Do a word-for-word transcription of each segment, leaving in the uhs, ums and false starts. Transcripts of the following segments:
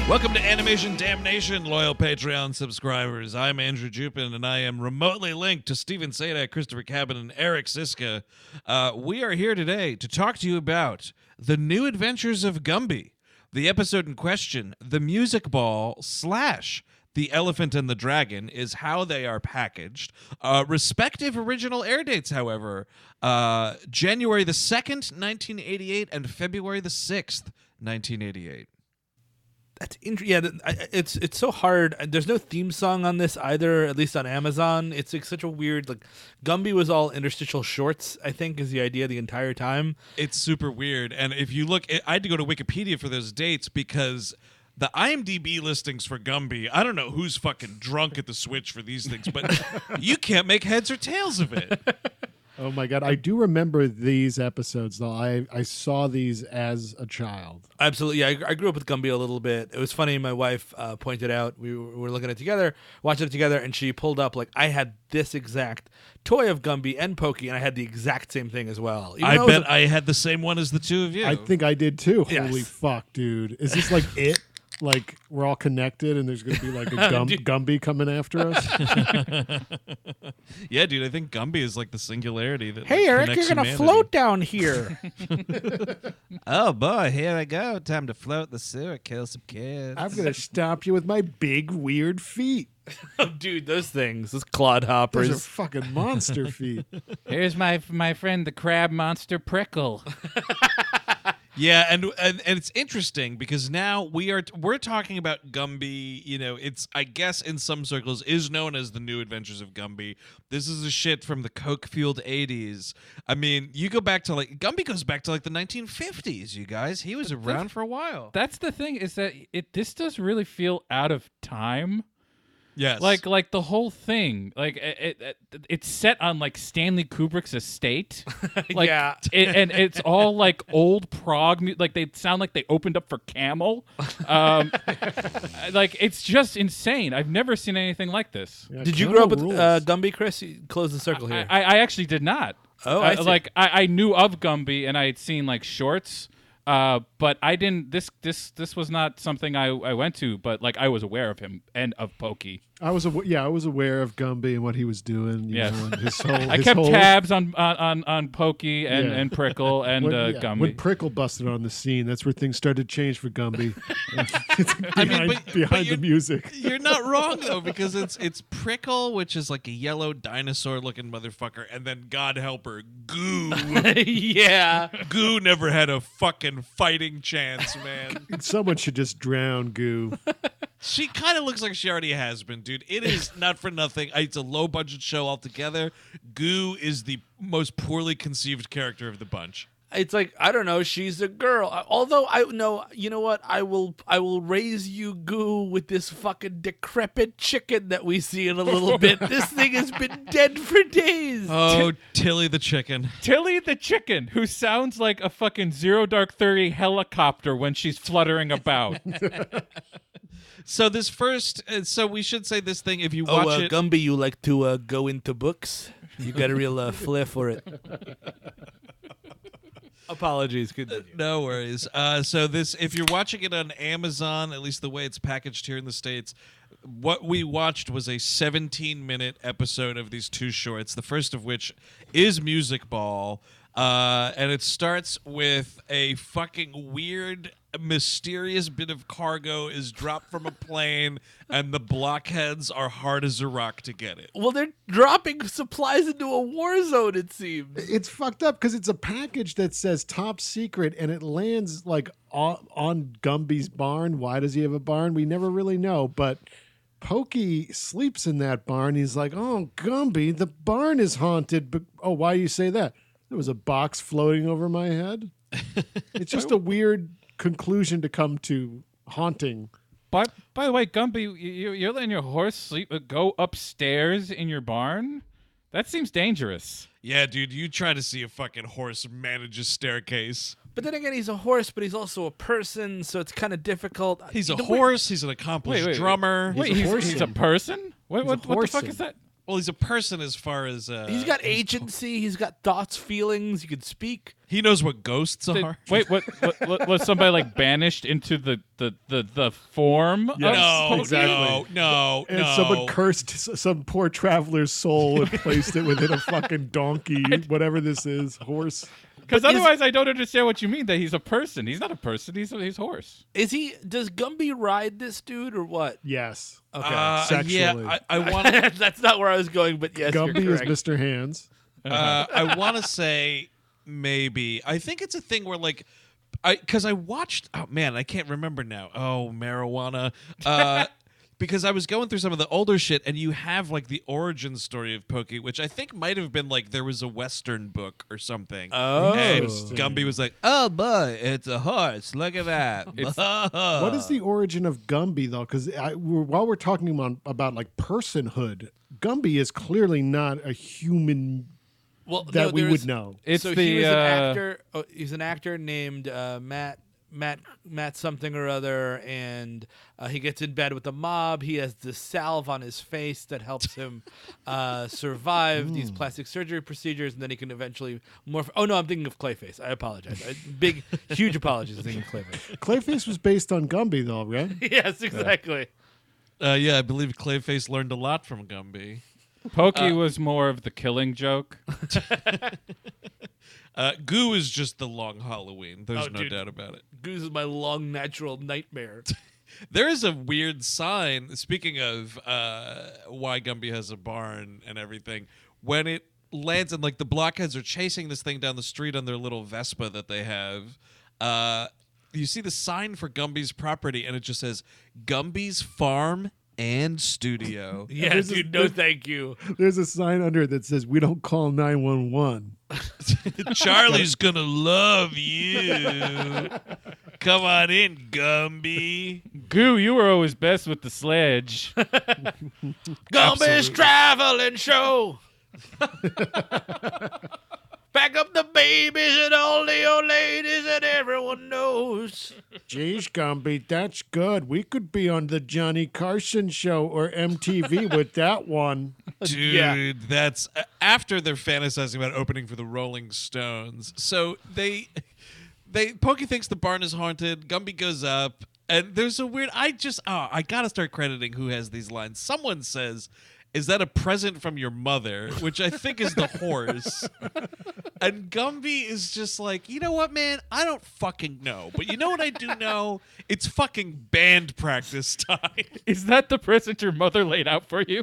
Welcome to Animation Damnation, loyal Patreon subscribers. I'm Andrew Jupin, and I am remotely linked to Steven Sadak, Christopher Cabin, and Eric Siska. Uh, we are here today to talk to you about The New Adventures of Gumby. The episode in question, The Music Ball slash The Elephant and the Dragon, is how they are packaged. Uh, respective original air dates, however, uh, January the second, nineteen eighty-eight, and February the sixth, nineteen eighty-eight. That's int- yeah. It's it's so hard. There's no theme song on this either. At least on Amazon, it's like such a weird. Like Gumby was all interstitial shorts. I think is the idea the entire time. It's super weird. And if you look, I had to go to Wikipedia for those dates because the I M D B listings for Gumby, I don't know who's fucking drunk at the switch for these things, but you can't make heads or tails of it. Oh my God. I do remember these episodes, though. I, I saw these as a child. Absolutely. Yeah, I, I grew up with Gumby a little bit. It was funny. My wife uh, pointed out, we were, we were looking at it together, watching it together, and she pulled up, like, I had this exact toy of Gumby and Pokey, and I had the exact same thing as well. Even I bet a- I had the same one as the two of you. I think I did too. Yes. Holy fuck, dude. Is this like it? Like we're all connected and there's going to be like a gum- Gumby coming after us? Yeah, dude, I think Gumby is like the singularity that Hey, like, Eric, connects you're going to humanity. float down here. Oh, boy, here I go. Time to float the sewer, kill some kids. I'm going to stomp you with my big weird feet. Oh, dude, those things, those clod Those hoppers. are fucking monster feet. Here's my my friend, the crab monster Prickle. Yeah, and, and and it's interesting because now we are we're talking about Gumby. You know, it's I guess in some circles is known as the New Adventures of Gumby. This is a shit from the coke-fueled eighties. I mean, you go back to like Gumby goes back to like the nineteen fifties. You guys, he was around for a while. That's the thing, is that it this does really feel out of time. Yes, Like like the whole thing, like it, it, it's set on like Stanley Kubrick's estate. Like, Yeah. it, and it's all like old prog, mu- like they sound like they opened up for Camel. Um, like it's just insane. I've never seen anything like this. Yeah, Did you Camel grow up with rules. uh, Gumby, Chris? You close the circle I, here. I, I actually did not. Oh, I Uh, see. like I, I knew of Gumby and I had seen like shorts. Uh, but I didn't. This this this was not something I, I went to. But like I was aware of him and of Pokey. I was aw- yeah, I was aware of Gumby and what he was doing. You Yes. know, and his whole, I his kept whole, tabs on on on, on Pokey and, Yeah. and Prickle and when, uh, yeah, Gumby. when Prickle busted on the scene, that's where things started to change for Gumby. It's behind I mean, but- but behind the you're- music. You're not wrong though, because it's it's Prickle, which is like a yellow dinosaur-looking motherfucker, and then God help her, Goo. yeah. Goo never had a fucking fighting chance, man. Someone should just drown Goo. She kind of looks like she already has been, dude. It is not for nothing. It's a low-budget show altogether. Goo is the most poorly conceived character of the bunch. It's like, I don't know, she's a girl. Although I know, you know what? I will I will raise you, Goo, with this fucking decrepit chicken that we see in a little bit. This thing has been dead for days. Oh, Tilly the chicken. Tilly the chicken, who sounds like a fucking Zero Dark Thirty helicopter when she's fluttering about. So this first, uh, so we should say this thing if you Oh, watch uh, it. Gumby, you like to uh, go into books? You got a real uh, flair for it. Apologies. Good. No worries. Uh, so this, if you're watching it on Amazon, at least the way it's packaged here in the States, what we watched was a seventeen minute episode of these two shorts. The first of which is Music Ball, uh, and it starts with a fucking weird, mysterious bit of cargo is dropped from a plane, and the blockheads are hard as a rock to get it. Well, they're dropping supplies into a war zone, it seems. It's fucked up because it's a package that says top secret and it lands like on, on Gumby's barn. Why does he have a barn? We never really know, but Pokey sleeps in that barn. He's like, oh, Gumby, the barn is haunted. But oh, why do you say that? There was a box floating over my head. It's just a weird conclusion to come to haunting. By by the way, Gumby, you, you're letting your horse sleep, uh, go upstairs in your barn? That seems dangerous. Yeah, dude, you try to see a fucking horse manage a staircase. But then again, he's a horse, but he's also a person, so it's kind of difficult. He's a The way- horse. He's an accomplished Wait, wait, drummer. Wait, a he's, he's a horseman. person? What, He's what, a what the fuck horseman. is that? Well, he's a person as far as uh, He's got agency. He's got thoughts, feelings. He could speak. he knows what ghosts Did- are. wait, what, what, what? Was somebody like banished into the the the, the form? Yes. of No, Pokey? exactly. no, no, And no. someone cursed s- some poor traveler's soul and placed it within a fucking donkey, whatever this is, horse. Because But is- otherwise, I don't understand what you mean that he's a person. He's not a person. He's a, he's a horse. Is he? Does Gumby ride this dude or what? Yes. Okay. Uh, Sexually. yeah, I, I want. That's not where I was going, but yes, Gumby you're is correct. Mister Hands. Uh, I want to say maybe. I think it's a thing where like, I because I watched. Oh man, I can't remember now. Oh, marijuana. Uh, because I was going through some of the older shit, and you have like the origin story of Pokey, which I think might have been like there was a Western book or something. Oh. And Interesting. Gumby was like, "Oh boy, it's a horse. Look at that." What is the origin of Gumby though? Because while we're talking about, about like personhood, Gumby is clearly not a human well, that no, we there's- would know. It's so the he was an uh, actor. Oh, he's an actor named uh, Matt Matt Matt something or other, and uh, he gets in bed with the mob. He has this salve on his face that helps him uh, survive these plastic surgery procedures, and then he can eventually morph. Oh no, I'm thinking of Clayface. I apologize. I, big, huge apologies. I'm thinking of Clayface. Clayface was based on Gumby though, right? Yes, exactly. Uh, yeah, I believe Clayface learned a lot from Gumby. Pokey was more of the killing joke. Uh, Goo is just the long Halloween. There's Oh, no dude. doubt about it. Goose is my long natural nightmare. There is a weird sign. Speaking of uh, why Gumby has a barn and everything, when it lands and like the blockheads are chasing this thing down the street on their little Vespa that they have, uh, you see the sign for Gumby's property, and it just says Gumby's Farm and Studio. Yeah, There's a- dude. No, thank you. There's a sign under it that says we don't call nine one one. Charlie's gonna love you. Come on in, Gumby. Goo, you were always best with the sledge. Gumby's traveling show. Pack up the babies and all the old ladies that everyone knows. Geez, Gumby, that's good. We could be on the Johnny Carson show or M T V with that one. Dude, Yeah. that's uh, after they're fantasizing about opening for the Rolling Stones. So they, they Pokey thinks the barn is haunted. Gumby goes up, and there's a weird. I just, oh, I gotta start crediting who has these lines. Someone says, "Is that a present from your mother?" Which I think is the horse. And Gumby is just like, you know what, man? I don't fucking know, but you know what I do know? It's fucking band practice time. Is that the present your mother laid out for you?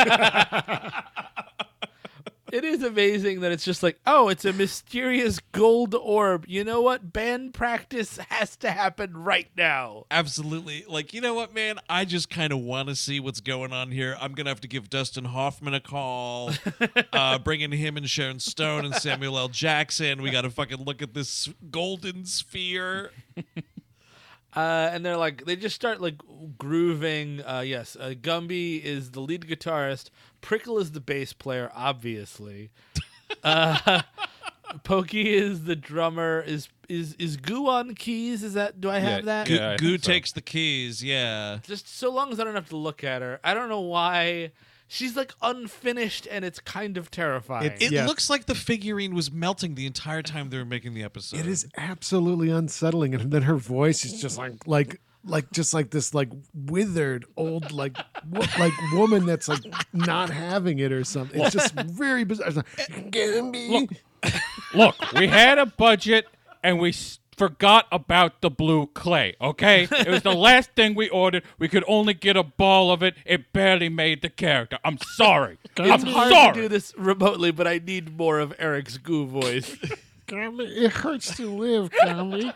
It is amazing that it's just like, oh, it's a mysterious gold orb. You know what? Band practice has to happen right now. Absolutely. Like, you know what, man? I just kind of want to see what's going on here. I'm going to have to give Dustin Hoffman a call, uh, bring in him and Sharon Stone and Samuel L. Jackson. We got to fucking look at this golden sphere. Uh, and they're like, they just start like grooving. Uh, yes, uh, Gumby is the lead guitarist. Prickle is the bass player, obviously. Uh, Pokey is the drummer. Is is is Goo on keys? Is that? Do I have Yeah, that? Goo, Yeah, I Goo think so. takes the keys. Yeah. Just so long as I don't have to look at her. I don't know why. She's like unfinished, and it's kind of terrifying. It's- It Yeah. looks like the figurine was melting the entire time they were making the episode. It is absolutely unsettling, and then her voice is just like like like just like this like withered old like wo- like woman that's like not having it or something. It's just very bizarre. It's like, Gumby. Look, we had a budget and we s- forgot about the blue clay, okay? It was the last thing we ordered. We could only get a ball of it. It barely made the character. I'm sorry. it's I'm hard sorry. to do this remotely, but I need more of Eric's Goo voice. Gumby, it hurts to live, Gumby.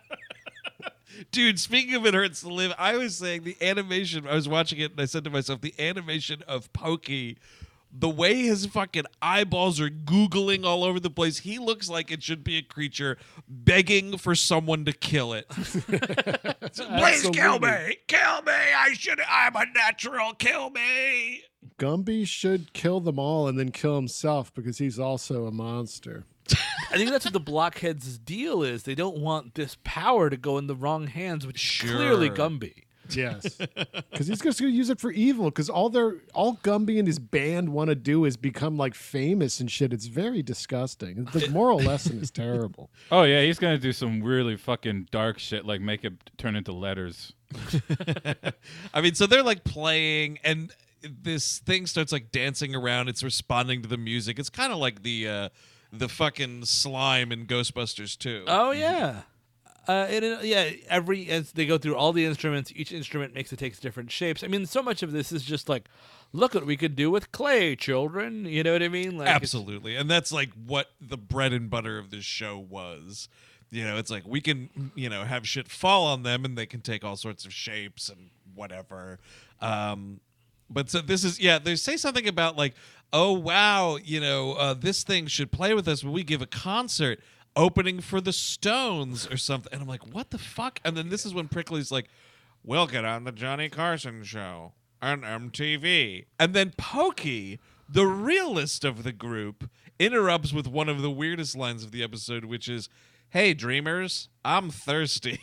Dude, speaking of It Hurts to Live, I was saying the animation, I was watching it and I said to myself, the animation of Pokey, the way his fucking eyeballs are googling all over the place, he looks like it should be a creature begging for someone to kill it. Please kill me! Kill me! I should, I'm a natural, kill me! Gumby should kill them all and then kill himself because he's also a monster. I think that's what the blockheads' deal is. They don't want this power to go in the wrong hands, which is Sure. clearly Gumby. Yes, because he's just going to use it for evil. Because all their all Gumby and his band want to do is become like famous and shit. It's very disgusting. The moral lesson is terrible. Oh yeah, he's gonna do some really fucking dark shit, like make it turn into letters. I mean, so they're like playing, and this thing starts like dancing around. It's responding to the music. It's kind of like the uh, the fucking slime in Ghostbusters two. Oh yeah. Uh, and it, yeah, every as they go through all the instruments, each instrument makes it takes different shapes. I mean, so much of this is just like, look what we could do with clay, children. You know what I mean? Like, it's- Absolutely. And that's like what the bread and butter of this show was. You know, it's like we can, you know, have shit fall on them and they can take all sorts of shapes and whatever. Um, but so this is, yeah, they say something about like, oh, wow, you know, uh, this thing should play with us when we give a concert opening for the Stones or something. And I'm like, what the fuck? And then this is when Prickly's like, we'll get on the Johnny Carson show on M T V. And then Pokey, the realist of the group, interrupts with one of the weirdest lines of the episode, which is, hey, dreamers, I'm thirsty.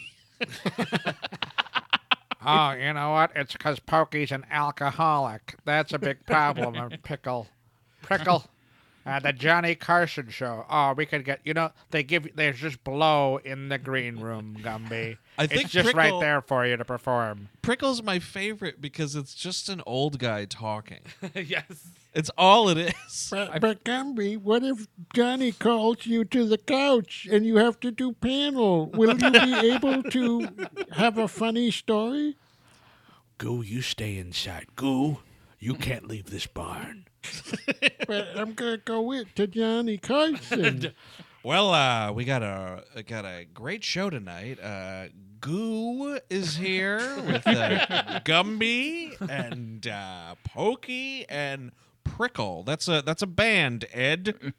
Oh, you know what? It's because Pokey's an alcoholic. That's a big problem. And Pickle. Prickle. Uh, the Johnny Carson show. Oh, we could get, you know, they give, there's just blow in the green room, Gumby. I think it's just Prickle- right there for you to perform. Prickle's my favorite because it's just an old guy talking. yes. It's all it is. But, but Gumby, what if Johnny calls you to the couch and you have to do panel? Will you be able to have a funny story? Goo, you stay inside. Goo, you can't leave this barn. But I'm gonna go in to Johnny Carson. Well, uh, we got a got a great show tonight. Uh, Goo is here with uh, Gumby and uh, Pokey and Prickle. That's a that's a band, Ed.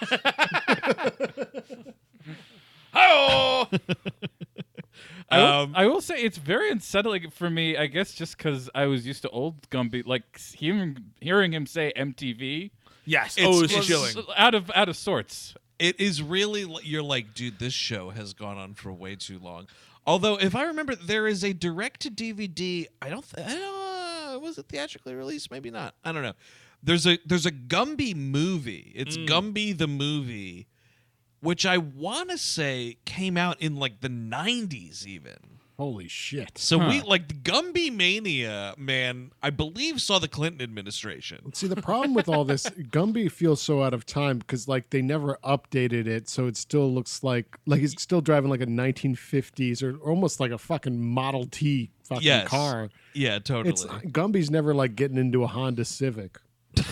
Oh! I will, Um, I will say it's very unsettling for me. I guess just because I was used to old Gumby, like hearing hearing him say M T V. yes. It's- oh, it's it's- chilling. Out of out of sorts. It is really, you're like, dude, this show has gone on for way too long. Although, if I remember, there is a direct-to-D V D. I don't, th- I don't uh, was it theatrically released? Maybe not. I don't know. There's a there's a Gumby movie. It's Gumby the movie, which I want to say came out in like the nineties even. Holy shit. So we Huh. like the Gumby Mania, man, I believe saw the Clinton administration. See, the problem with all this, Gumby feels so out of time because, like, they never updated it, so it still looks like like it's still driving like a nineteen fifties or almost like a fucking Model T fucking Yes. car. Yeah, totally. It's Gumby's never like getting into a Honda Civic.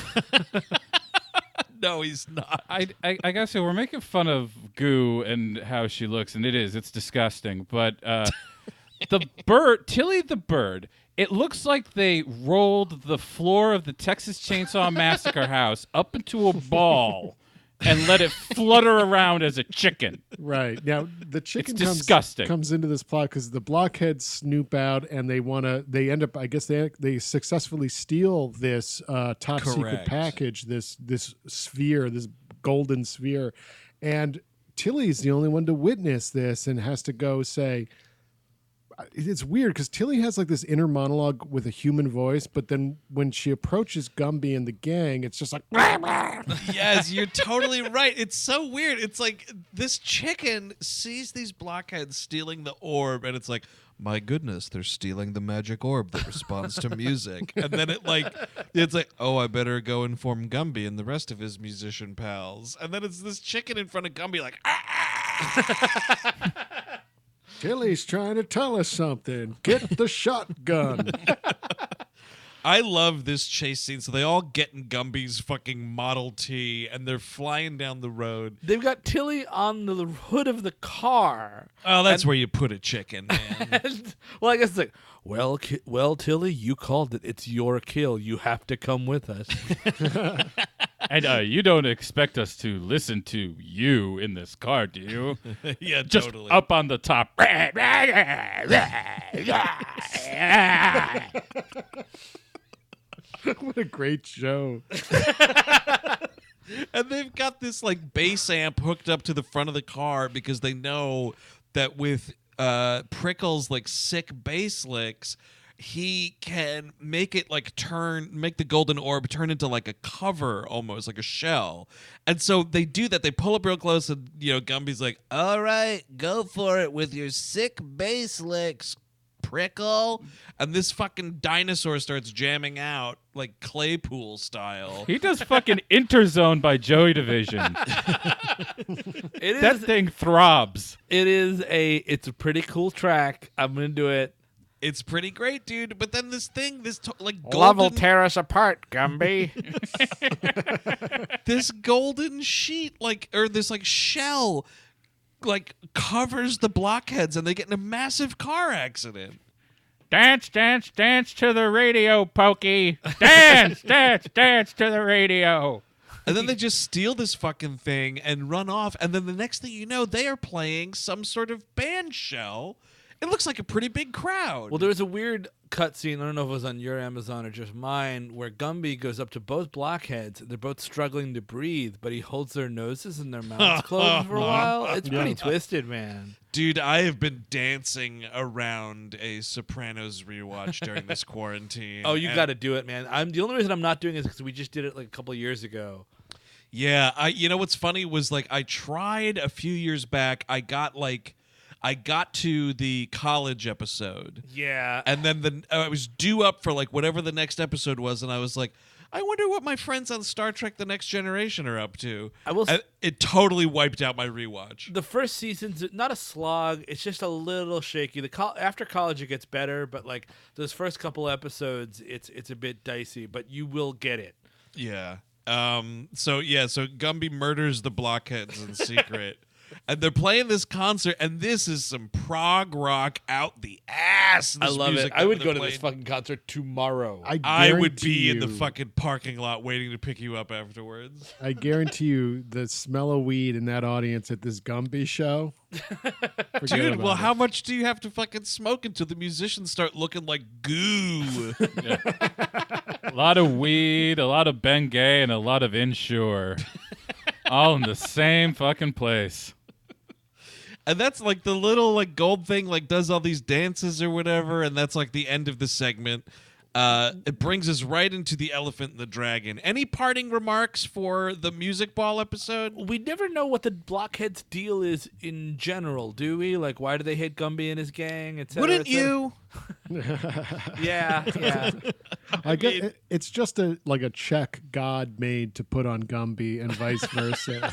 No, he's not. I, I I gotta say we're making fun of Goo and how she looks, and it is it's disgusting. But uh, the bird, Tilly the bird, it looks like they rolled the floor of the Texas Chainsaw Massacre house up into a ball and let it flutter around as a chicken. Right. Now, the chicken It's comes, disgusting. comes into this plot because the blockheads snoop out and they want to, they end up, I guess they they successfully steal this uh, top secret Correct. package, this this sphere, this golden sphere. And Tilly's the only one to witness this and has to go say, it's weird because Tilly has like this inner monologue with a human voice, but then when she approaches Gumby and the gang, it's just like, Yes, you're totally right. It's so weird. It's like this chicken sees these blockheads stealing the orb, and it's like, my goodness, they're stealing the magic orb that responds to music. And then it like, it's like, oh, I better go inform Gumby and the rest of his musician pals. And then it's this chicken in front of Gumby, like, ah! Tilly's trying to tell us something. Get the shotgun. I love this chase scene. So they all get in Gumby's fucking Model T, and they're flying down the road. They've got Tilly on the hood of the car. Oh, that's where you put a chicken, man. And, well, I guess it's like, well, ki- well, Tilly, you called it. It's your kill. You have to come with us. And uh, you don't expect us to listen to you in this car, do you? Yeah, Just totally. up on the top. What a great show. And they've got this like bass amp hooked up to the front of the car because they know that with uh, Prickle's like sick bass licks, he can make it like turn, make the golden orb turn into like a cover, almost like a shell. And so they do that. They pull up real close, and you know, Gumby's like, "All right, go for it with your sick bass licks, Prickle." And this fucking dinosaur starts jamming out like Claypool style. He does fucking Interzone by Joy Division. It is. That thing throbs. It is a. It's a pretty cool track. I'm into it. It's pretty great, dude. But then this thing, this to- like Love will golden, tear us apart, Gumby. this golden sheet, like, or this like shell, like covers the blockheads, and they get in a massive car accident. Dance, dance, dance to the radio, Pokey. Dance, dance, dance to the radio. And then they just steal this fucking thing and run off. And then the next thing you know, they are playing some sort of band shell. It looks like a pretty big crowd. Well, there was a weird cutscene. I don't know if it was on your Amazon or just mine, where Gumby goes up to both blockheads. They're both struggling to breathe, but he holds their noses and their mouths closed for a while. It's pretty twisted, man. Dude, I have been dancing around a Sopranos rewatch during this quarantine. Oh, you and- got to do it, man. I'm the only reason I'm not doing it is because we just did it like a couple of years ago. Yeah, I. You know what's funny was like I tried a few years back. I got like, I got to the college episode, Yeah. and then the I was due up for like whatever the next episode was, and I was like, I wonder what my friends on Star Trek: The Next Generation are up to. I will. s- And it totally wiped out my rewatch. The first season's not a slog. It's just a little shaky. The col- after college it gets better, but like those first couple episodes, it's it's a bit dicey. But you will get it. Yeah. Um. So yeah. So Gumby murders the blockheads in secret, and they're playing this concert, and this is some prog rock out the ass. I this love it. music I that would they're go to this playing. fucking concert tomorrow. I, I would guarantee be in the you- fucking parking lot waiting to pick you up afterwards. I guarantee you, the smell of weed in that audience at this Gumby show. Forget Dude, about well, it. how much do you have to fucking smoke until the musicians start looking like goo? A lot of weed, a lot of Bengay, and a lot of Insure. All in the same fucking place. And that's like the little like gold thing like does all these dances or whatever, and that's like the end of the segment. Uh, it brings us right into the Elephant and the Dragon. Any parting remarks for the Music Ball episode? we never know what the blockheads' deal is in general, do we? Like, why do they hate Gumby and his gang? Et cetera, Wouldn't et cetera? you? Yeah, yeah. I get mean- it- it's just a like a check God made to put on Gumby and vice versa.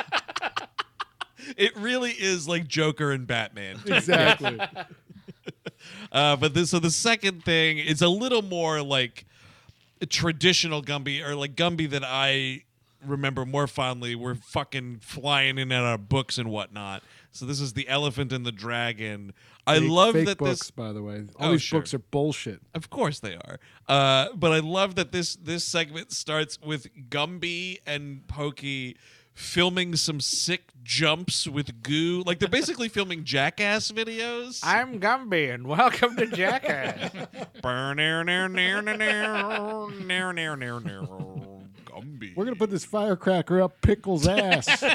It really is like Joker and Batman. Exactly. Uh, but this, so the second thing is a little more like a traditional Gumby, or like Gumby that I remember more fondly. We're fucking flying in at our books and whatnot. So this is the Elephant and the Dragon. I Fake- love fake that books, this. by the way. All Oh, these sure. books are bullshit. Of course they are. Uh, but I love that this this segment starts with Gumby and Pokey filming some sick jumps with goo. Like they're basically filming Jackass videos. I'm Gumby, and welcome to Jackass. Gumby. We're gonna put this firecracker up Pickle's ass.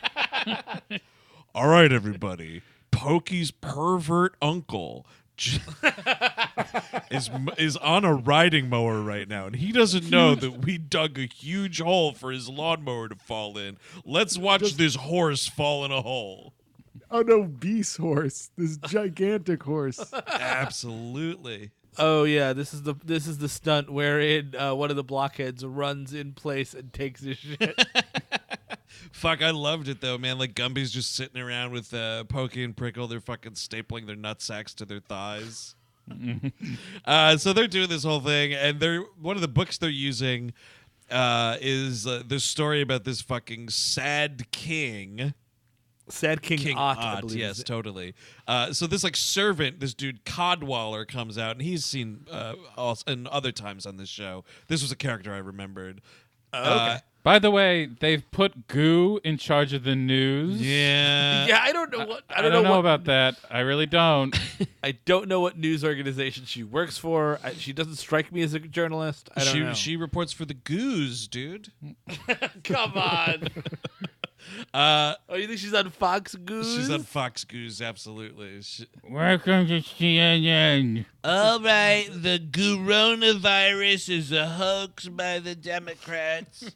All right, everybody. Pokey's pervert uncle j- is is on a riding mower right now, and he doesn't know that we dug a huge hole for his lawnmower to fall in. Let's watch this horse fall in a hole. Oh no, beast horse! This gigantic horse. Absolutely. Oh yeah, this is the this is the stunt wherein uh, one of the blockheads runs in place and takes his shit. Fuck, I loved it though, man. Like Gumby's just sitting around with uh, Pokey and Prickle. They're fucking stapling their nut sacks to their thighs. uh, so they're doing this whole thing, and they're one of the books they're using uh, is uh, this story about this fucking sad king. Sad King, King Ott, I Ott, believe. yes, is it. totally. Uh, so this like servant, this dude Codwaller comes out, and he's seen uh, also, and other times on this show. This was a character I remembered. Uh, By the way, they've put Goo in charge of the news. yeah, Yeah, I don't know what I I don't, don't, know, what, about that. I really don't. I don't know what news organization she works for. I, she doesn't strike me as a journalist. I don't she know. she reports for the Goose, dude. Come on. Uh, Oh, you think she's on Fox Goose? she's on Fox Goose, absolutely. She- Welcome to C N N. All right, the coronavirus is a hoax by the Democrats.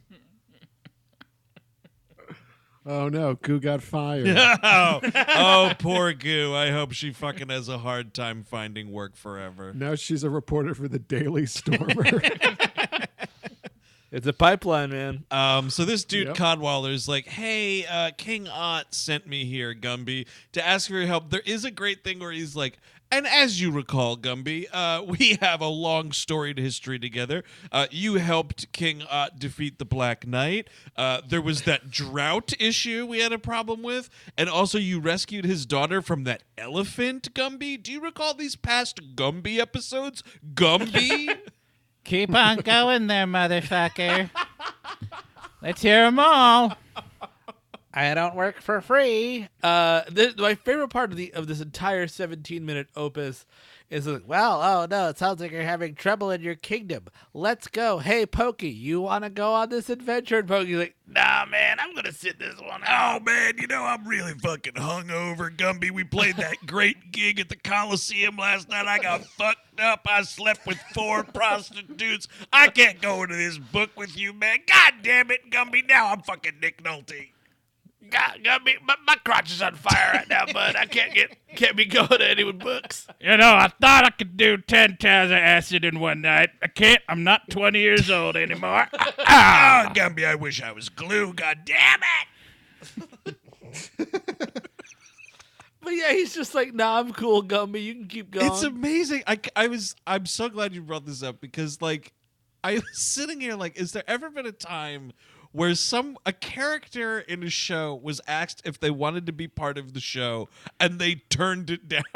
Oh no, Goo got fired. oh, oh, poor Goo. I hope she fucking has a hard time finding work forever. Now she's a reporter for the Daily Stormer. It's a pipeline, man. Um, so this dude Yep. Codwaller's like, hey, uh, King Ott sent me here, Gumby, to ask for your help. There is a great thing where he's like, and as you recall, Gumby, uh, we have a long storied history together. Uh, you helped King Ott defeat the Black Knight. Uh, there was that drought issue we had a problem with. And also you rescued his daughter from that elephant, Gumby. Do you recall these past Gumby episodes? Gumby? Keep on going there, motherfucker. Let's hear them all. I don't work for free. Uh, th- my favorite part of the of this entire seventeen minute opus is like, Well, oh no, it sounds like you're having trouble in your kingdom. Let's go. Hey, Pokey, you want to go on this adventure? and Pokey's like, nah, man, I'm gonna sit this one out. Oh, man, you know, I'm really fucking hungover, Gumby. We played that great gig at the Coliseum last night. I got fucked up. I slept with four prostitutes. I can't go into this book with you, man. God damn it, Gumby. Now I'm fucking Nick Nolte. God, got me, my, my crotch is on fire right now, bud. I can't get can't be going to anyone books. You know, I thought I could do ten tons of acid in one night. I can't. I'm not twenty years old anymore. Ah, Gumby, I wish I was glue. God damn it. But yeah, he's just like, nah, I'm cool, Gumby. You can keep going. It's amazing. I, I was, I'm so glad you brought this up because, like, I was sitting here like, is there ever been a time where some a character in a show was asked if they wanted to be part of the show and they turned it down?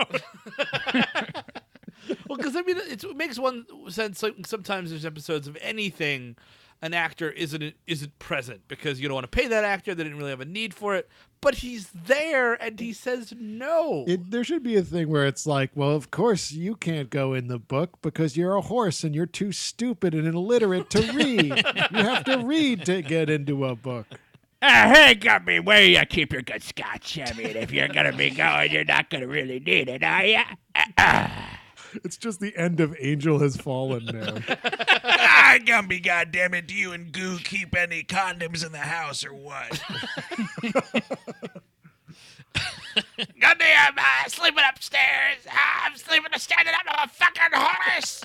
Well, because I mean, it's, it makes one sense. Like sometimes there's episodes of anything, an actor isn't isn't present because you don't want to pay that actor. They didn't really have a need for it, but he's there and he says no. It, there should be a thing where it's like, well, of course you can't go in the book because you're a horse and you're too stupid and illiterate to read. You have to read to get into a book. Uh, hey, Gumby, where you keep your good scotch? I mean, if you're going to be going, you're not going to really need it, are you? It's just the end of Angel Has Fallen now. Ah, Gumby, goddammit, do you and Goo keep any condoms in the house or what? Gumby, I'm uh, sleeping upstairs. Uh, I'm sleeping standing up on a fucking horse.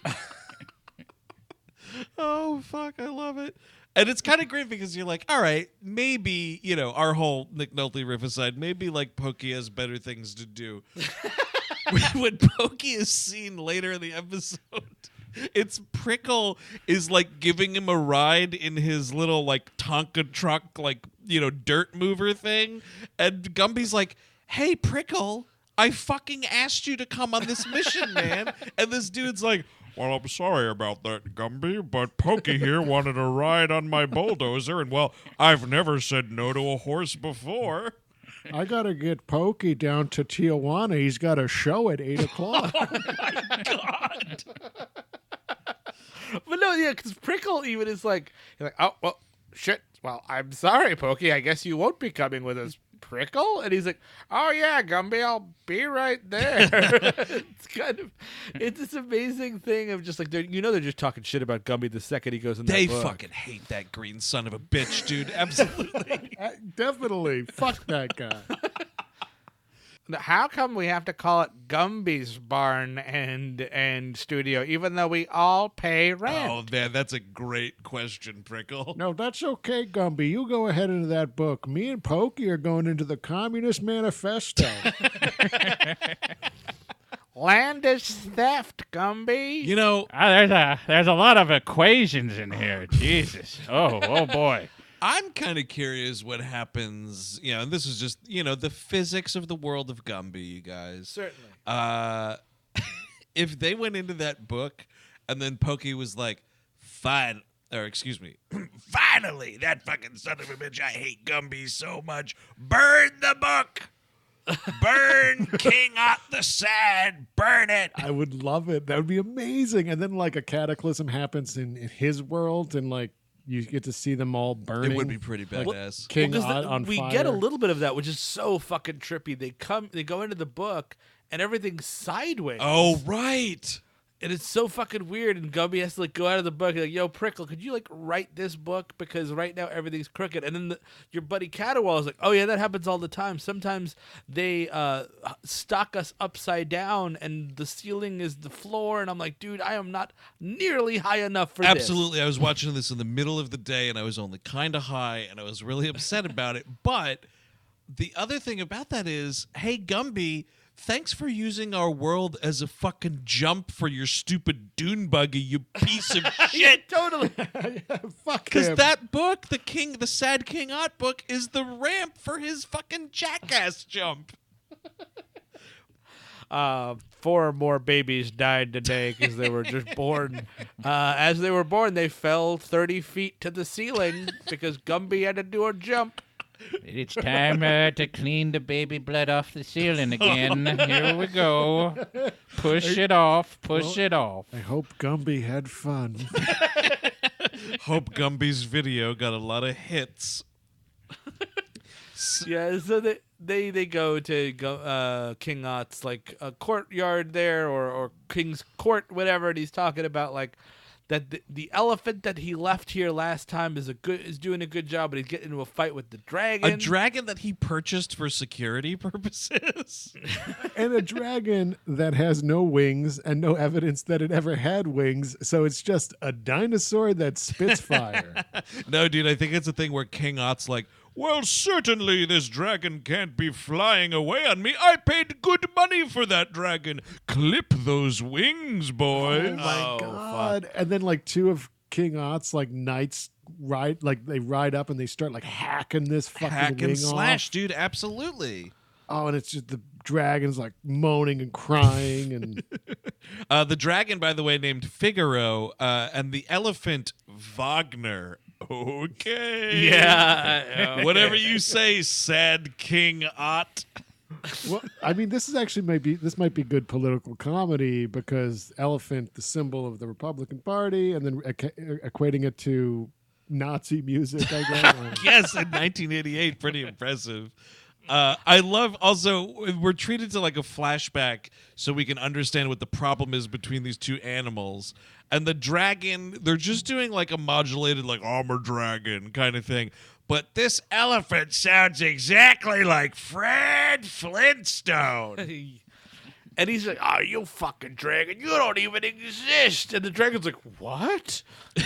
Oh, fuck, I love it. And it's kind of great because you're like, all right, maybe, you know, our whole Nick Nolte riff aside, maybe like Pokey has better things to do. When Pokey is seen later in the episode, it's Prickle is like giving him a ride in his little like Tonka truck, like, you know, dirt mover thing. And Gumby's like, hey, Prickle, I fucking asked you to come on this mission, man. And this dude's like, well, I'm sorry about that, Gumby, but Pokey here wanted a ride on my bulldozer, and well, I've never said no to a horse before. I got to get Pokey down to Tijuana. He's got a show at eight o'clock. God. But no, yeah, because Prickle even is like, he's like, oh, well, shit. Well, I'm sorry, Pokey. I guess you won't be coming with us, Prickle. And he's like, oh, yeah, Gumby, I'll be right there. It's kind of, it's this amazing thing of just like, they're- you know, they're just talking shit about Gumby the second he goes in that They book. fucking hate that green son of a bitch, dude. Absolutely. Uh, Definitely. Fuck that guy. How come we have to call it Gumby's barn and and studio, even though we all pay rent? Oh, man, that's a great question, Prickle. No, that's okay, Gumby. You go ahead into that book. Me and Pokey are going into the Communist Manifesto. Land is theft, Gumby. You know, Ah, there's a there's a lot of equations in here. Jesus. Oh, oh boy. I'm kind of curious what happens, you know, and this is just, you know, the physics of the world of Gumby, you guys. Certainly. Uh, if they went into that book and then Pokey was like, fine, or excuse me, finally, that fucking son of a bitch, I hate Gumby so much. Burn the book. Burn King Ott the Sad. Burn it. I would love it. That would be amazing. And then like a cataclysm happens in, in his world and like, you get to see them all burning. It would be pretty Like badass. King Well, 'cause Ott the- on we fire. get a little bit of that, which is so fucking trippy. They come, they go into the book, and everything's sideways. Oh, right. And it's so fucking weird. And Gumby has to like go out of the book and like, yo, Prickle, could you like write this book because right now everything's crooked. And then the, your buddy Catterwall is like, oh yeah, that happens all the time. Sometimes they uh, stock us upside down and the ceiling is the floor. And I'm like, dude, I am not nearly high enough for this. Absolutely. I was watching this in the middle of the day, and I was only kind of high, and I was really upset about it. But the other thing about that is, hey, Gumby, thanks for using our world as a fucking jump for your stupid dune buggy, you piece of shit. Totally. Fuck Because him. that book, the King, the Sad King Ott book, is the ramp for his fucking jackass jump. Uh, four more babies died today because they were just born. Uh, as they were born, they fell thirty feet to the ceiling because Gumby had to do a jump. It's time uh, to clean the baby blood off the ceiling again. Here we go. Push it off. Push it off. I hope Gumby had fun. Hope Gumby's video got a lot of hits. Yeah, so they they, they go to go, uh, King Ott's like a courtyard there, or, or King's Court, whatever, and he's talking about like that the, the elephant that he left here last time is a good is doing a good job, but he's getting into a fight with the dragon. A dragon that he purchased for security purposes. And a dragon that has no wings and no evidence that it ever had wings. So it's just a dinosaur that spits fire. No, dude, I think it's a thing where King Ott's like, well, certainly this dragon can't be flying away on me. I paid good money for that dragon. Clip those wings, boys. Oh my Oh, god! And then like two of King Ott's like knights ride, like they ride up and they start like hacking this fucking Hack wing and slash, off. dude, absolutely. Oh, and it's just the dragon's like moaning and crying and Uh, the dragon, by the way, named Figaro, uh, and the elephant Wagner. Okay. Yeah, Whatever you say, sad King Ott. well, I mean, this is actually maybe this might be good political comedy because elephant, the symbol of the Republican Party, and then equ- equating it to Nazi music, I guess. Yes, in nineteen eighty-eight, pretty impressive. Uh, I love also we're treated to like a flashback so we can understand what the problem is between these two animals. And the dragon, they're just doing like a modulated like I'm a dragon kind of thing. But this elephant sounds exactly like Fred Flintstone. and he's like, "Oh, you fucking dragon! You don't even exist!" And the dragon's like, "What?"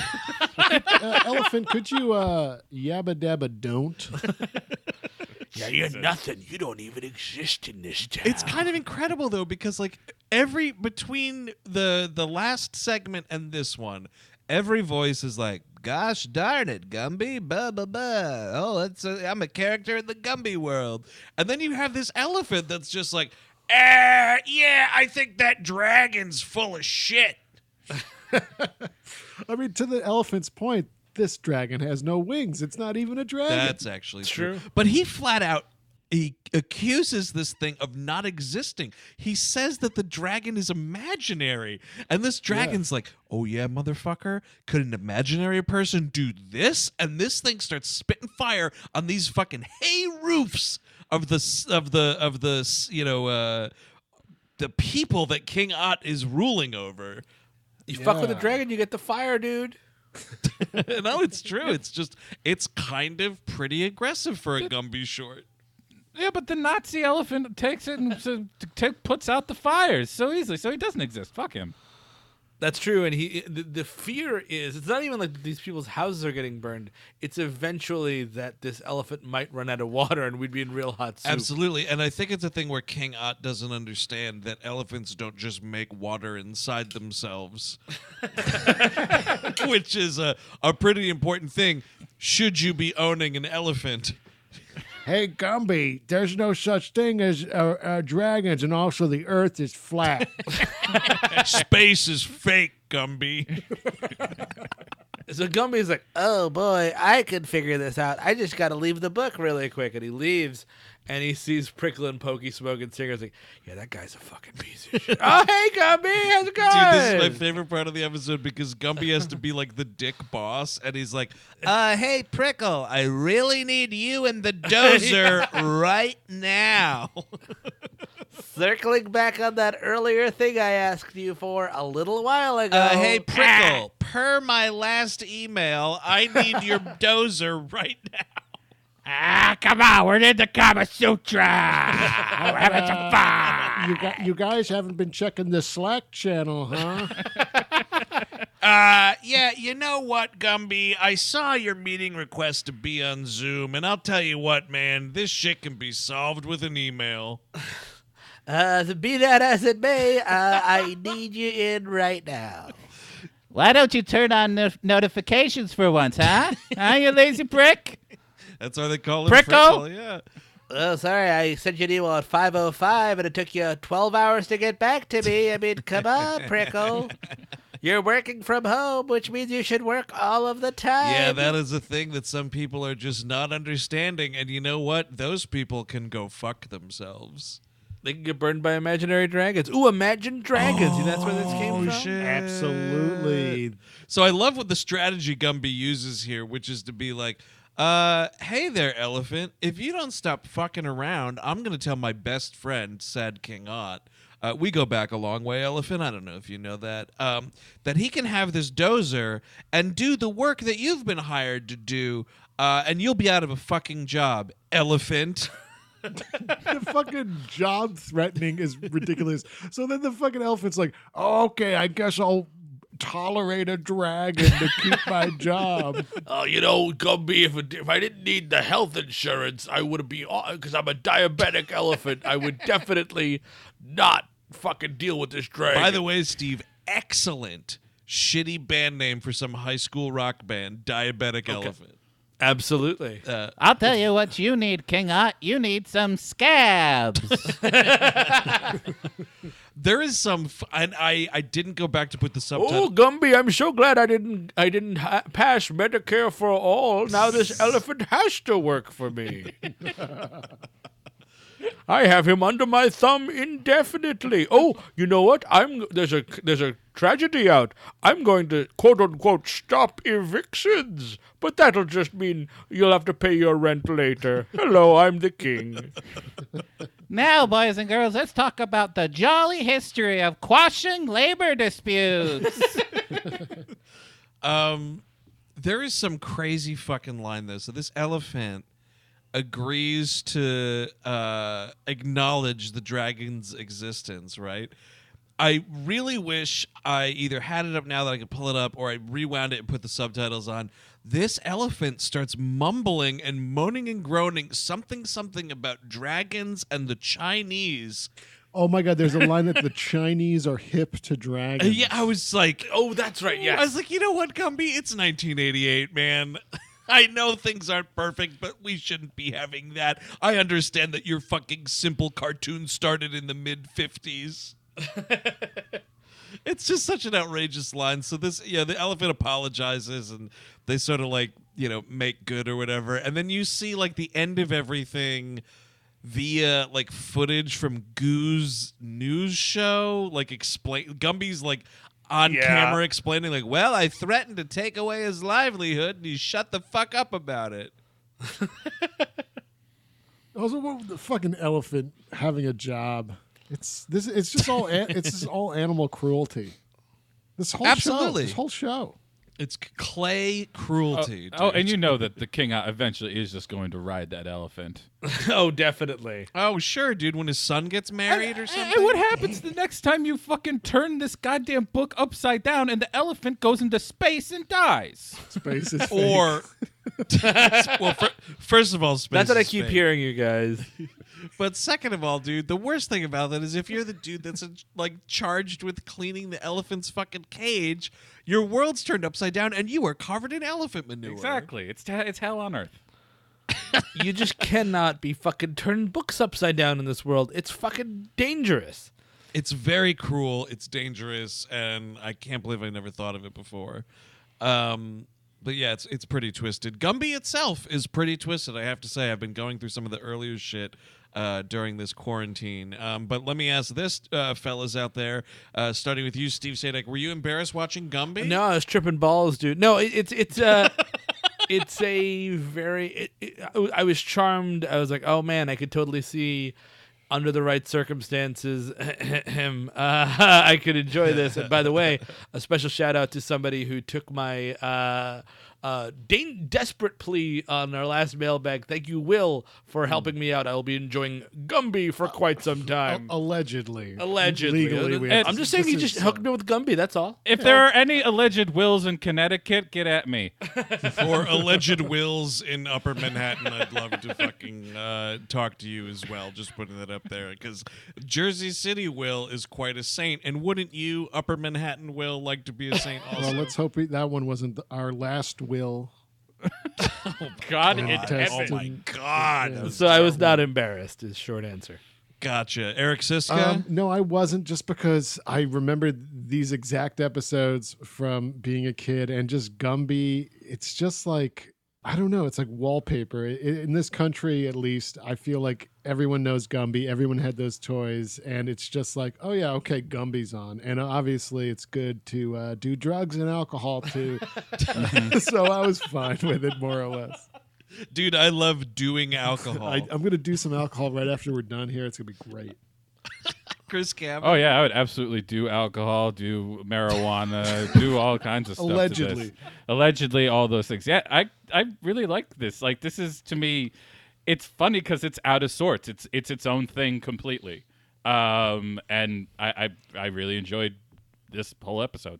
uh, elephant, could you uh, yabba dabba don't? Yeah, you're nothing. You don't even exist in this town. It's kind of incredible though because like every between the the last segment and this one, every voice is like, "Gosh darn it, Gumby, blah blah blah. Oh, that's a, I'm a character in the Gumby world." And then you have this elephant that's just like, "Uh, yeah, I think that dragon's full of shit." I mean, to the elephant's point, this dragon has no wings. It's not even a dragon. That's actually true. True. But he flat out he accuses this thing of not existing. He says that the dragon is imaginary. And this dragon's like, "Oh yeah, motherfucker, could an imaginary person do this?" And this thing starts spitting fire on these fucking hay roofs of the s- of the of the s- you know uh the people that King Ott is ruling over. you fuck with a Yeah. dragon, you get the fire, dude. No, it's true. It's just it's kind of pretty aggressive for a Gumby short. Yeah, but the Nazi elephant takes it and so, t- puts out the fires so easily, so he doesn't exist. Fuck him. That's true, and he the, the fear is it's not even like these people's houses are getting burned. It's eventually that this elephant might run out of water, and we'd be in real hot soup. Absolutely. And I think it's a thing where King Ott doesn't understand that elephants don't just make water inside themselves, which is a, a pretty important thing. Should you be owning an elephant? Hey, Gumby, there's no such thing as uh, uh, dragons, and also the earth is flat. Space is fake, Gumby. So Gumby's like, "Oh boy, I can figure this out. I just got to leave the book really quick," and he leaves. and he sees Prickle and Pokey smoking cigarettes. Like, yeah, that guy's a fucking piece of shit. Oh, hey, Gumby, how's it going? Dude, this is my favorite part of the episode because Gumby has to be like the dick boss, and he's like, uh, hey, Prickle, I really need you and the dozer right now. Circling back on that earlier thing I asked you for a little while ago. Uh, hey, Prickle, per my last email, I need your dozer right now. Ah, come on, we're in the Kama Sutra. We're having some fun. You, got, you guys haven't been checking the Slack channel, huh? Uh, yeah, you know what, Gumby? I saw your meeting request to be on Zoom, and I'll tell you what, man, this shit can be solved with an email. Uh, to be that as it may, uh, I need you in right now. Why don't you turn on no- notifications for once, huh? Huh, you lazy prick? That's why they call him Prickle? Prickle, yeah. Oh, sorry, I sent you an email at five oh five, and it took you twelve hours to get back to me. I mean, come on, Prickle. You're working from home, which means you should work all of the time. Yeah, that is a thing that some people are just not understanding, and you know what? Those people can go fuck themselves. They can get burned by imaginary dragons. Ooh, Imagine Dragons. See, that's where this came Oh, from? shit. Absolutely. So I love what the strategy Gumby uses here, which is to be like, uh, hey there, elephant. If you don't stop fucking around, I'm going to tell my best friend, Sad King Ott. Uh, we go back a long way, elephant. I don't know if you know that. Um, that he can have this dozer and do the work that you've been hired to do, uh, and you'll be out of a fucking job, elephant. The fucking job threatening is ridiculous. So then the fucking elephant's like, oh, okay, I guess I'll tolerate a dragon to keep my job. Oh, you know, Gumby, if, it, if I didn't need the health insurance, I would be, because I'm a diabetic elephant, I would definitely not fucking deal with this dragon. By the way, Steve, excellent shitty band name for some high school rock band, Diabetic Elephant. Absolutely. Uh, I'll tell you what you need, King Ott. You need some scabs. there is some, f- and I, I didn't go back to put the Oh, subtitle. Gumby, I'm so glad I didn't I didn't ha- pass Medicare for all. Now this elephant has to work for me. I have him under my thumb indefinitely. Oh, you know what? I'm there's a there's a tragedy out. I'm going to quote unquote stop evictions, but that'll just mean you'll have to pay your rent later. Hello, I'm the king. Now, boys and girls, let's talk about the jolly history of quashing labor disputes. Um, there is some crazy fucking line though. So this elephant agrees to uh, acknowledge the dragon's existence, right? I really wish I either had it up now that I could pull it up or I rewound it and put the subtitles on. This elephant starts mumbling and moaning and groaning something, something about dragons and the Chinese. Oh my God, there's a line that the Chinese are hip to Uh, dragons. yeah, I was like, Oh, that's right. Yes. I was like, you know what, Gumby? It's nineteen eighty-eight, man. I know things aren't perfect, but we shouldn't be having that. I understand that your fucking simple cartoon started in the mid fifties. It's just such an outrageous line. So this, yeah, the elephant apologizes and they sort of like, you know, make good or whatever. And then you see like the end of everything via like footage from Goo's news show, like explain Gumby's like on Yeah. camera explaining like, well, I threatened to take away his livelihood and he shut the fuck up about it. Also, what with the fucking elephant having a job? It's this. It's just all. a- It's just all animal cruelty. This whole Absolutely. show. This whole show. It's clay cruelty. Oh, dude. and you know that the king uh, eventually is just going to ride that elephant. Oh, definitely. Oh, sure, dude. When his son gets married or And- something. And what happens the next time you fucking turn this goddamn book upside down and the elephant goes into space and dies? Space is fake. Or, well, fir- first of all, space That's what I is keep fake. hearing, you guys. But second of all, dude, the worst thing about that is if you're the dude that's uh, like charged with cleaning the elephant's fucking cage, your world's turned upside down and you are covered in elephant manure. Exactly. It's ta- it's hell on earth. You just cannot be fucking turning books upside down in this world. It's fucking dangerous. It's very cruel. It's dangerous, and I can't believe I never thought of it before. Um, but yeah, it's it's pretty twisted. Gumby itself is pretty twisted. I have to say, I've been going through some of the earlier shit. uh, during this quarantine. Um, but let me ask this, uh, fellas out there, uh, starting with you, Steve Sadek. Were you embarrassed watching Gumby? No, I was tripping balls, dude. No, it, it's it's uh, it's a very. It, it, I was charmed. I was like, oh man, I could totally see. Under the right circumstances, him, uh, I could enjoy this. And by the way, a special shout out to somebody who took my uh, uh, de- desperate plea on our last mailbag. Thank you, Will, for helping me out. I will be enjoying Gumby for quite some time. Allegedly. Allegedly. Legally, we And- have I'm to- just saying this he just is, hooked uh, me with Gumby. That's all. If there are any alleged wills in Connecticut, get at me. Or alleged wills in Upper Manhattan, I'd love to fucking uh, talk to you as well. Just putting that up there, because Jersey City Will is quite a saint, and wouldn't you, Upper Manhattan Will, like to be a saint also? Well, let's hope we, that one wasn't the, our last will. God And in test oh heaven. my and- God. Yeah. So I was not embarrassed, is short answer. Gotcha. Eric Siska? Um, no, I wasn't, just because I remembered these exact episodes from being a kid, and just Gumby. It's just like, I don't know. It's like wallpaper. I in this country, at least, I feel like everyone knows Gumby. Everyone had those toys, and it's just like, oh yeah, okay, Gumby's on, and obviously it's good to uh, do drugs and alcohol too. So I was fine with it, more or less. Dude, I love doing alcohol. I, I'm gonna do some alcohol right after we're done here. It's gonna be great. Chris Cabot. Oh yeah, I would absolutely do alcohol, do marijuana, do all kinds of stuff. to this. Allegedly. Allegedly, all those things. Yeah, I I really like this. Like, this is, to me, it's funny because it's out of sorts. It's it's its own thing completely. Um, and I, I I really enjoyed this whole episode.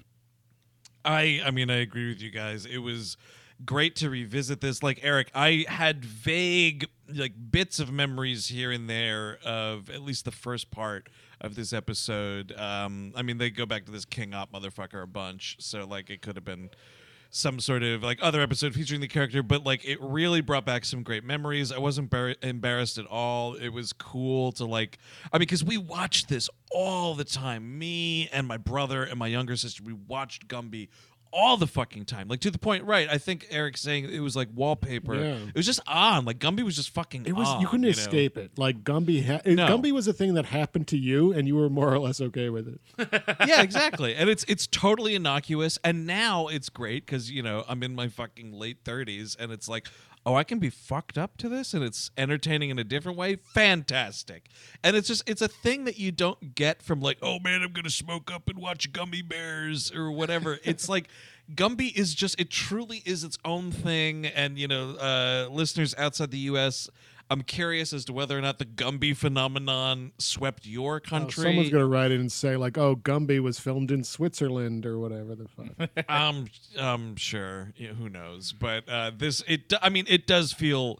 I I mean I agree with you guys. It was great to revisit this. Like Eric, I had vague like bits of memories here and there of at least the first part of this episode. Um, I mean they go back to this King Op motherfucker a bunch, so like it could have been some sort of like other episode featuring the character, but like it really brought back some great memories. I wasn't embar- embarrassed at all. It was cool to like, I mean, because we watched this all the time. Me and my brother and my younger sister, we watched Gumby all the fucking time, like to the point. Right? I think Eric's saying it was like wallpaper. Yeah. It was just on. Like Gumby was just fucking. It was on, you couldn't know? escape it. Like Gumby, ha- No. Gumby was a thing that happened to you, and you were more or less okay with it. Yeah, exactly. And it's it's totally innocuous. And now it's great because, you know, I'm in my fucking late thirties and it's like, oh, I can be fucked up to this and it's entertaining in a different way. Fantastic. And it's just, it's a thing that you don't get from like, oh man, I'm going to smoke up and watch Gummy Bears or whatever. It's like, Gumby is just, it truly is its own thing. And, you know, uh, listeners outside the U S, I'm curious as to whether or not the Gumby phenomenon swept your Oh, country. someone's gonna write it and say like, "Oh, Gumby was filmed in Switzerland or whatever the fuck." um, um, sure. Yeah, who knows? But uh, this, it. I mean, it does feel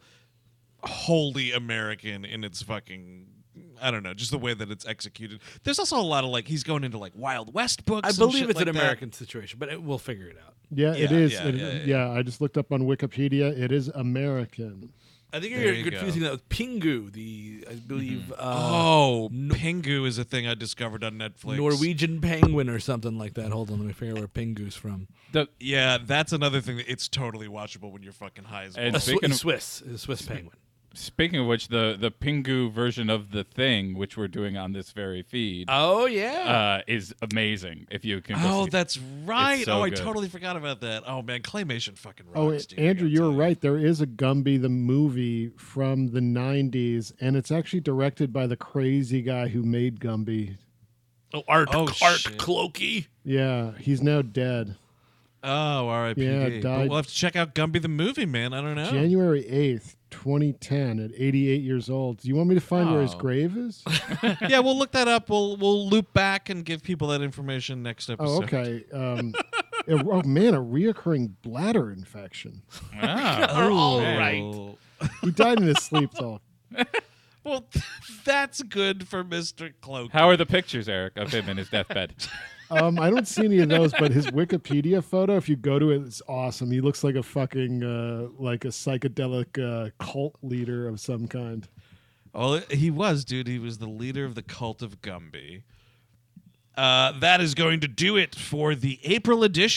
wholly American in its fucking. I don't know, just the way that it's executed. There's also a lot of like he's going into like Wild West books. I and believe shit it's like an that. American situation, but it, we'll figure it out. Yeah, it Yeah, is. yeah, It- yeah, yeah, yeah. I just looked up on Wikipedia. It is American. I think There you're you confusing that with Pingu, the I believe uh, Oh, Pingu is a thing I discovered on Netflix. Norwegian penguin or something like that. Hold on, let me figure out where Pingu's from. The Yeah, that's another thing. That it's totally watchable when you're fucking high as And well. A speaking Swi- of- Swiss, a Swiss penguin. Speaking of which, the the Pingu version of the thing, which we're doing on this very feed, Oh yeah. uh, is amazing. If you can, go Oh, see- that's right. so oh, I good. totally forgot about that. Oh man, claymation fucking rocks. Oh, dude, I Andrew, gotta you were tell you. right. There is a Gumby the movie from the nineties, and it's actually directed by the crazy guy who made Gumby. oh, Art oh, Art shit. Clokey. Yeah, he's now dead. Oh, R I P D. Yeah, But died- we'll have to check out Gumby the movie, man. I don't know. January eighth, twenty ten, at eighty-eight years old. Do you want me to find where his Oh. grave is? Yeah, we'll look that up. We'll we'll loop back and give people that information next Oh, episode. okay. Um, it- oh, man, a reoccurring bladder infection. Ah. All Oh. right. He died in his sleep talk. Well, that's good for Mister Cloak. How are the pictures, Eric, of him in his deathbed? Um, I don't see any of those, but his Wikipedia photo, if you go to it, it's awesome. He looks like a fucking, uh, like a psychedelic uh, cult leader of some kind. Oh, he was, dude. He was the leader of the cult of Gumby. Uh, that is going to do it for the April edition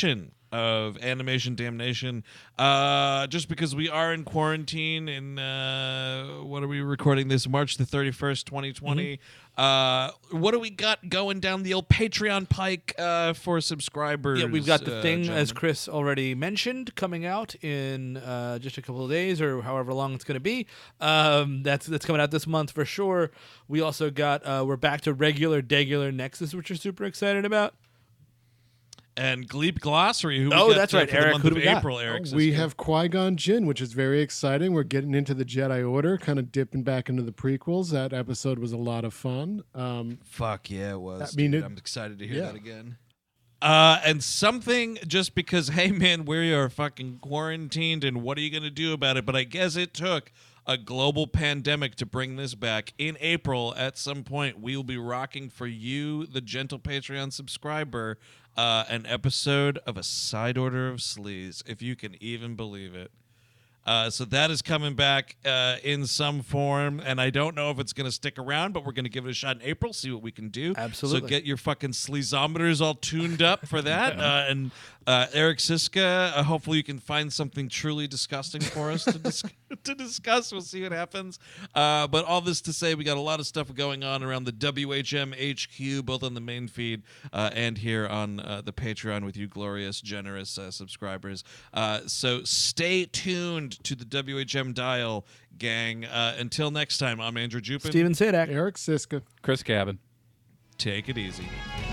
of Animation Damnation. Uh, just because we are in quarantine and uh, what are we recording this? March the thirty-first, twenty twenty. Mm-hmm. Uh, what do we got going down the old Patreon pike uh, for subscribers? Yeah, we've got the uh, thing, as gentlemen? Chris already mentioned, coming out in uh, just a couple of days or however long it's going to be. Um, that's that's coming out this month for sure. We also got uh, we're back to regular, degular Nexus, which we're super excited about. And Gleep Glossary, who we Oh, got, that's uh, right, for Eric, the month who of do we got? April, Eric. We Siska. have Qui-Gon Jinn, which is very exciting. We're getting into the Jedi Order, kind of dipping back into the prequels. That episode was a lot of fun. Um, Fuck yeah, it was. I mean, dude. it- I'm excited to hear yeah. that again. Uh, and something just because, hey man, we are fucking quarantined, and what are you gonna do about it? But I guess it took a global pandemic to bring this back. In April, at some point, we will be rocking for you, the gentle Patreon subscriber, uh, an episode of A Side Order of Sleaze, if you can even believe it. Uh, so that is coming back uh, in some form, and I don't know if it's going to stick around, but we're going to give it a shot in April, see what we can do. Absolutely. So get your fucking sleazometers all tuned up for that. uh, and uh, Eric Siska, uh, hopefully you can find something truly disgusting for us to, dis- to discuss. We'll see what happens. Uh, but all this to say, we got a lot of stuff going on around the W H M H Q, both on the main feed uh, and here on uh, the Patreon with you glorious, generous uh, subscribers. Uh, so stay tuned to the W H M dial, gang. Uh, until next time, I'm Andrew Jupin. Steven Sadak. Eric Siska. Chris Cabin. Take it easy.